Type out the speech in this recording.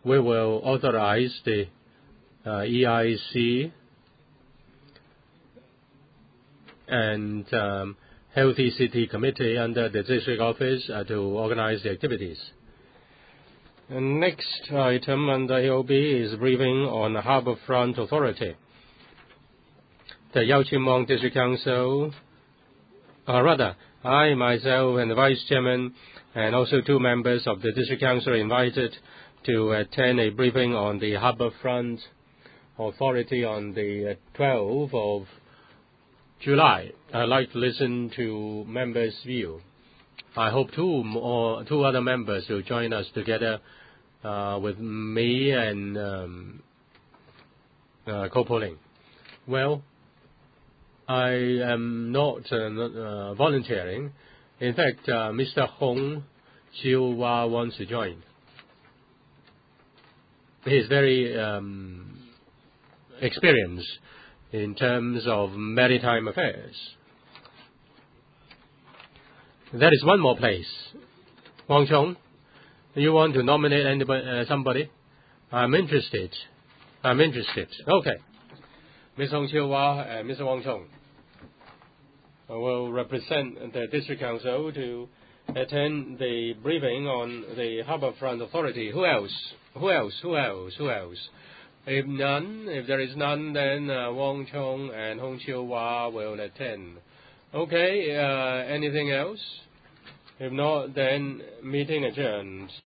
we will authorize the EIC and Healthy City Committee under the District Office to organize the activities. The next item under AOB is briefing on the Harbourfront Authority. The Yau Chim Wong District Council, I myself and the Vice Chairman and also 2 members of the District Council are invited to attend a briefing on the Harbourfront Authority on the 12th of July. I'd like to listen to members' view. I hope 2 other members will join us together with me and co-polling. Well, I am not volunteering. In fact, Mr. Hong Chiu-Wah wants to join. He is very experienced in terms of maritime affairs. That is one more place. Wang Chong, do you want to nominate somebody? I'm interested. Okay. Ms. Hong Chiu-Wah and Mr. Wang Chong will represent the District Council to attend the briefing on the Harbourfront Authority. Who else? If there is none, then Wang Chong and Hong Chiu-Wah will attend. Okay, anything else? If not, then meeting adjourned.